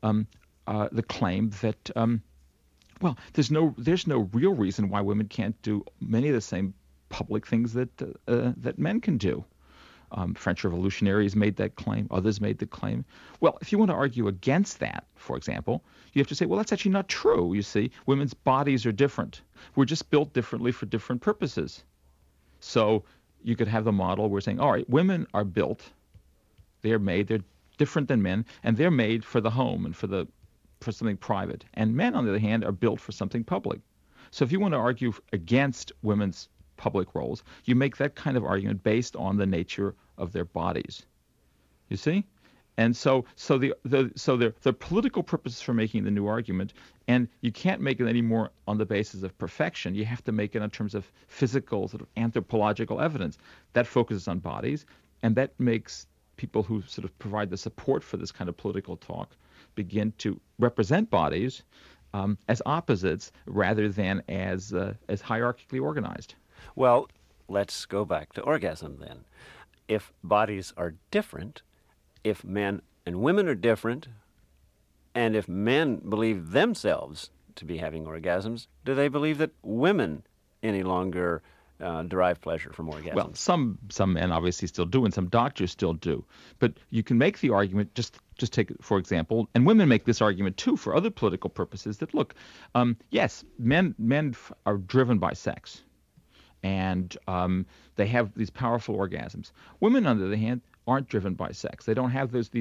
claim that there's no real reason why women can't do many of the same public things that men can do. French revolutionaries made that claim. Others made the claim. Well, if you want to argue against that, for example, you have to say, well, that's actually not true. You see, women's bodies are different. We're just built differently for different purposes. So you could have the model where saying, all right, women are built, they're different than men, and they're made for the home and for something private. And men, on the other hand, are built for something public. So if you want to argue against women's public roles, you make that kind of argument based on the nature of their bodies. You see? And so there are political purposes for making the new argument, and you can't make it anymore on the basis of perfection. You have to make it in terms of physical, sort of anthropological evidence. That focuses on bodies, and that makes people who sort of provide the support for this kind of political talk begin to represent bodies as opposites rather than as hierarchically organized. Well, let's go back to orgasm then. If bodies are different, if men and women are different, and if men believe themselves to be having orgasms, do they believe that women any longer derive pleasure from orgasms? Well, some men obviously still do, and some doctors still do. But you can make the argument, just take it for example, and women make this argument too for other political purposes, that look, yes, men are driven by sex, and they have these powerful orgasms. Women, on the other hand, aren't driven by sex. They don't have this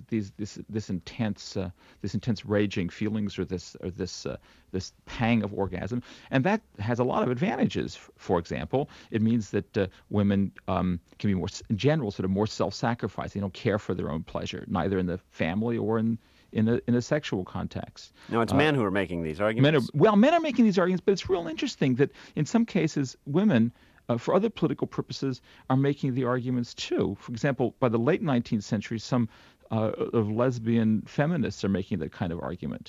intense raging feelings or this pang of orgasm, and that has a lot of advantages. For example, it means that women can be more, in general, sort of more self-sacrificing. They don't care for their own pleasure, neither in the family or in a sexual context. No, it's men who are making these arguments. Men are making these arguments, but it's real interesting that in some cases women, for other political purposes, are making the arguments too. For example, by the late 19th century, some of lesbian feminists are making that kind of argument,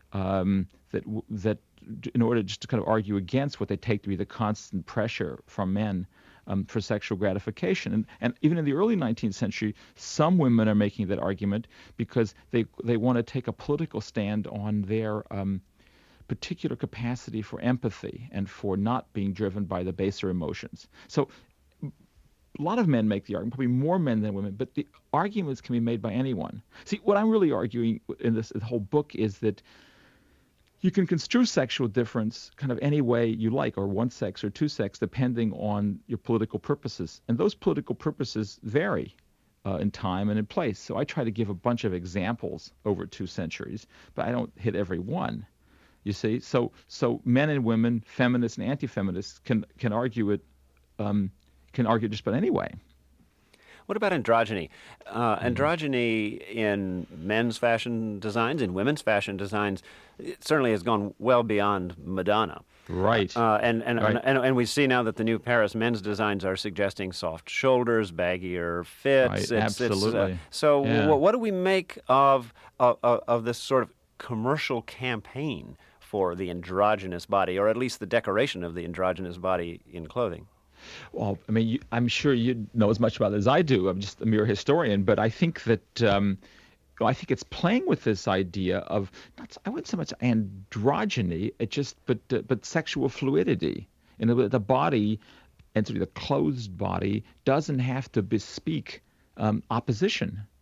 that in order just to kind of argue against what they take to be the constant pressure from men for sexual gratification. And even in the early 19th century, some women are making that argument because they want to take a political stand on their particular capacity for empathy and for not being driven by the baser emotions. So a lot of men make the argument, probably more men than women, but the arguments can be made by anyone. See, what I'm really arguing in this whole book is that you can construe sexual difference kind of any way you like, or one sex or two sex, depending on your political purposes. And those political purposes vary in time and in place. So I try to give a bunch of examples over 2 centuries, but I don't hit every one. You see, so men and women, feminists and anti-feminists, can argue it, just about any way. What about androgyny? Androgyny in men's fashion designs, in women's fashion designs, it certainly has gone well beyond Madonna. Right. And we see now that the new Paris men's designs are suggesting soft shoulders, baggier fits. Right, absolutely. What do we make of this sort of commercial campaign for the androgynous body, or at least the decoration of the androgynous body in clothing? Well, I mean, I'm sure you know as much about it as I do. I'm just a mere historian, but I think that I think it's playing with this idea of I wouldn't so much androgyny, but sexual fluidity. In other words, the body, and sort of the closed body, doesn't have to bespeak opposition.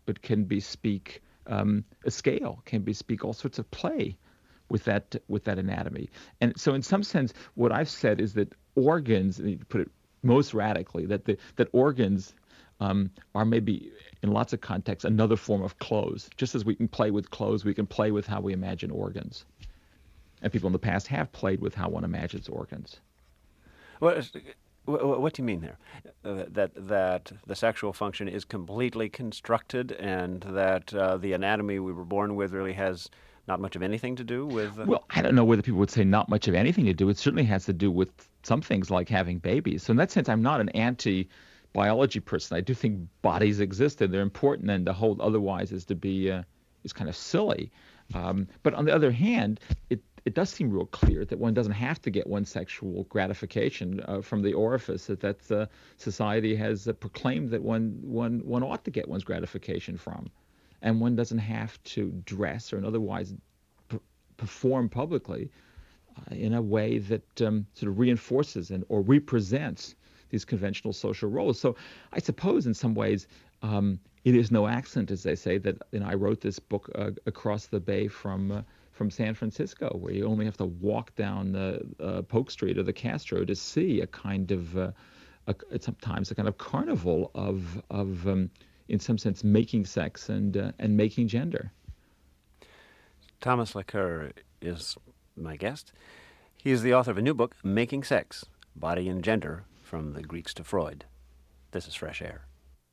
can bespeak a scale, can bespeak all sorts of play with that anatomy. And so in some sense, what I've said is that organs, and to put it most radically, that organs are maybe in lots of contexts another form of clothes. Just as we can play with clothes, we can play with how we imagine organs. And people in the past have played with how one imagines organs. What do you mean there? That the sexual function is completely constructed, and that the anatomy we were born with really has not much of anything to do with... Well, I don't know whether people would say not much of anything to do. It certainly has to do with some things like having babies. So in that sense, I'm not an anti-biology person. I do think bodies exist and they're important, and to hold otherwise is to be is kind of silly. But on the other hand, it does seem real clear that one doesn't have to get one's sexual gratification from the orifice that society has proclaimed that one ought to get one's gratification from. And one doesn't have to dress or otherwise perform publicly in a way that sort of reinforces or represents these conventional social roles. So I suppose in some ways it is no accident, as they say, that I wrote this book across the bay from San Francisco, where you only have to walk down Polk Street or the Castro to see a kind of sometimes a kind of carnival of in some sense making sex and making gender. Thomas Laqueur is my guest. He is the author of a new book, Making Sex, Body and Gender, from the Greeks to Freud. This is Fresh Air.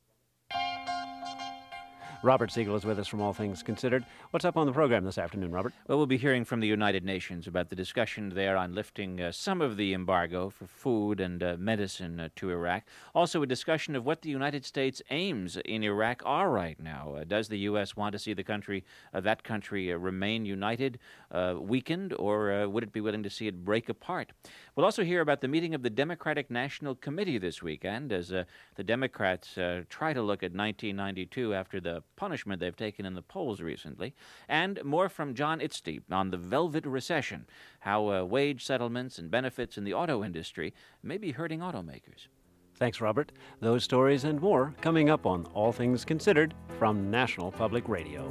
Robert Siegel is with us from All Things Considered. What's up on the program this afternoon, Robert? Well, we'll be hearing from the United Nations about the discussion there on lifting some of the embargo for food and medicine to Iraq. Also, a discussion of what the United States aims in Iraq are right now. Does the U.S. want to see the country, that country, remain united, weakened, or would it be willing to see it break apart? We'll also hear about the meeting of the Democratic National Committee this weekend as the Democrats try to look at 1992 after the punishment they've taken in the polls recently, and more from John Itzty on the Velvet Recession, how wage settlements and benefits in the auto industry may be hurting automakers. Thanks, Robert. Those stories and more coming up on All Things Considered from National Public Radio.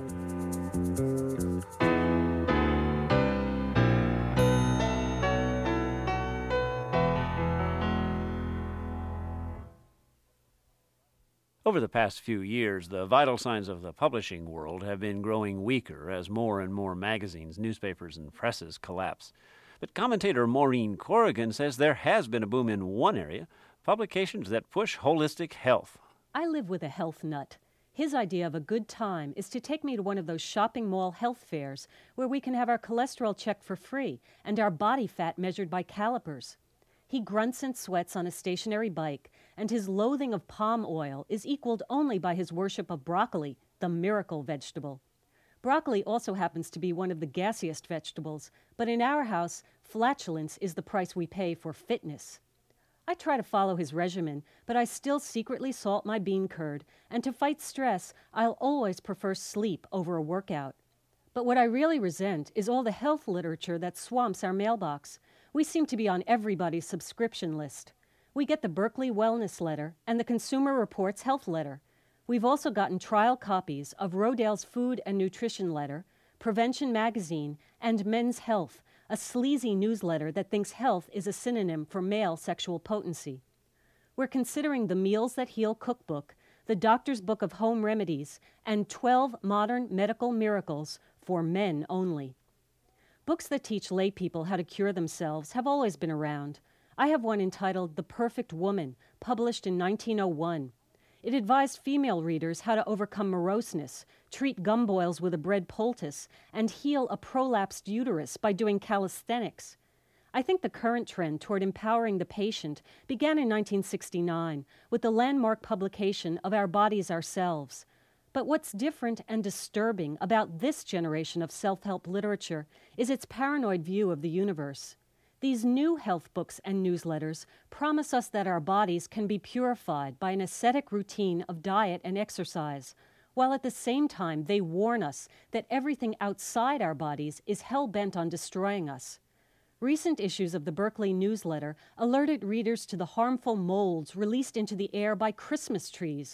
Over the past few years, the vital signs of the publishing world have been growing weaker as more and more magazines, newspapers, and presses collapse. But commentator Maureen Corrigan says there has been a boom in one area, publications that push holistic health. I live with a health nut. His idea of a good time is to take me to one of those shopping mall health fairs where we can have our cholesterol checked for free and our body fat measured by calipers. He grunts and sweats on a stationary bike, and his loathing of palm oil is equaled only by his worship of broccoli, the miracle vegetable. Broccoli also happens to be one of the gassiest vegetables, but in our house, flatulence is the price we pay for fitness. I try to follow his regimen, but I still secretly salt my bean curd, and to fight stress, I'll always prefer sleep over a workout. But what I really resent is all the health literature that swamps our mailbox. We seem to be on everybody's subscription list. We get the Berkeley Wellness Letter and the Consumer Reports Health Letter. We've also gotten trial copies of Rodale's Food and Nutrition Letter, Prevention Magazine, and Men's Health, a sleazy newsletter that thinks health is a synonym for male sexual potency. We're considering the Meals That Heal cookbook, the Doctor's Book of Home Remedies, and 12 Modern Medical Miracles for men only. Books that teach lay people how to cure themselves have always been around. I have one entitled The Perfect Woman, published in 1901. It advised female readers how to overcome moroseness, treat gum boils with a bread poultice, and heal a prolapsed uterus by doing calisthenics. I think the current trend toward empowering the patient began in 1969 with the landmark publication of Our Bodies, Ourselves. But what's different and disturbing about this generation of self-help literature is its paranoid view of the universe. These new health books and newsletters promise us that our bodies can be purified by an ascetic routine of diet and exercise, while at the same time they warn us that everything outside our bodies is hell-bent on destroying us. Recent issues of the Berkeley newsletter alerted readers to the harmful molds released into the air by Christmas trees,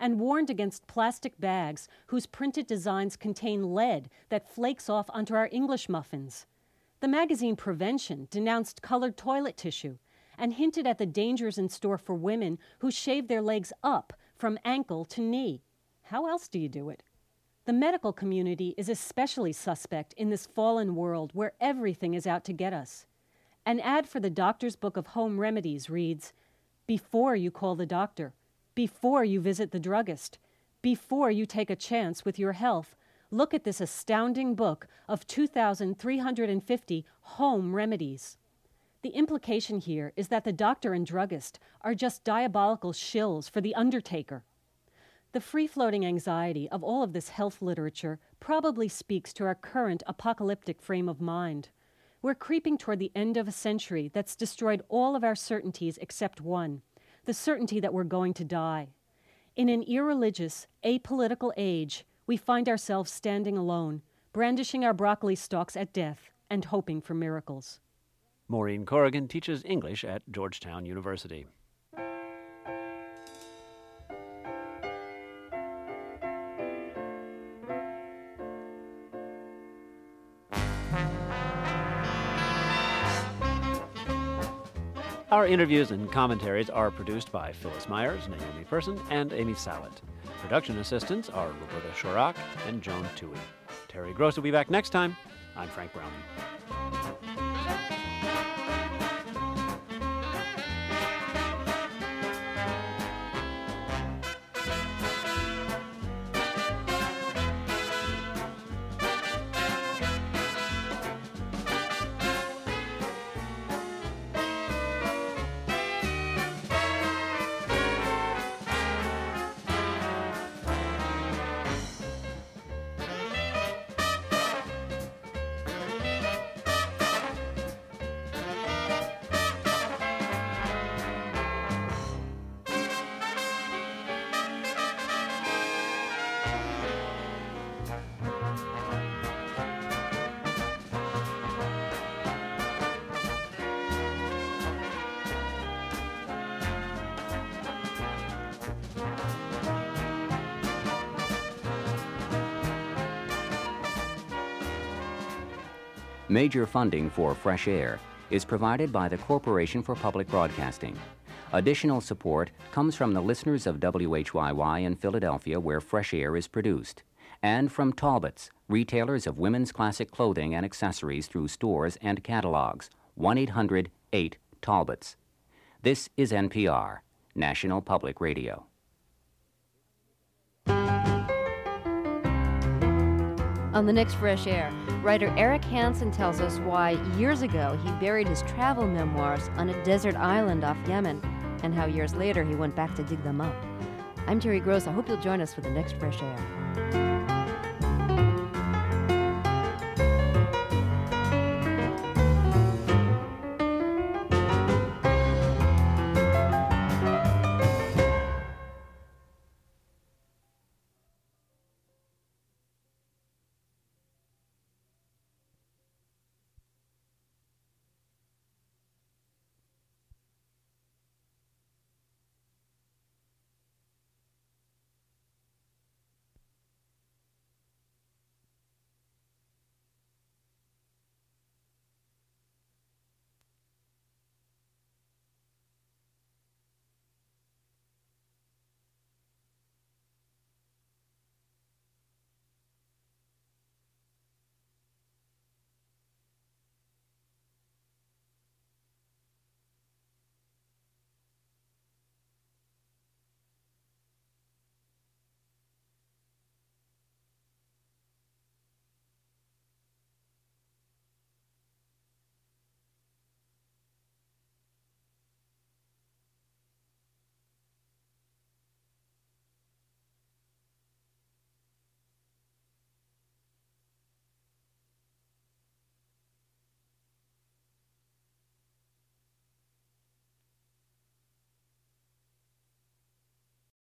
and warned against plastic bags whose printed designs contain lead that flakes off onto our English muffins. The magazine Prevention denounced colored toilet tissue and hinted at the dangers in store for women who shave their legs up from ankle to knee. How else do you do it? The medical community is especially suspect in this fallen world where everything is out to get us. An ad for the Doctor's Book of Home Remedies reads, "Before you call the doctor, before you visit the druggist, before you take a chance with your health, look at this astounding book of 2,350 home remedies." The implication here is that the doctor and druggist are just diabolical shills for the undertaker. The free-floating anxiety of all of this health literature probably speaks to our current apocalyptic frame of mind. We're creeping toward the end of a century that's destroyed all of our certainties except one, the certainty that we're going to die. In an irreligious, apolitical age, we find ourselves standing alone, brandishing our broccoli stalks at death and hoping for miracles. Maureen Corrigan teaches English at Georgetown University. Our interviews and commentaries are produced by Phyllis Myers, Naomi Person, and Amy Sallet. Production assistants are Roberta Shorak and Joan Toohey. Terry Gross will be back next time. I'm Frank Browning. Major funding for Fresh Air is provided by the Corporation for Public Broadcasting. Additional support comes from the listeners of WHYY in Philadelphia, where Fresh Air is produced, and from Talbots, retailers of women's classic clothing and accessories through stores and catalogs. 1-800-8-TALBOTS. This is NPR, National Public Radio. On the next Fresh Air, writer Eric Hansen tells us why years ago he buried his travel memoirs on a desert island off Yemen, and how years later he went back to dig them up. I'm Terry Gross. I hope you'll join us for the next Fresh Air.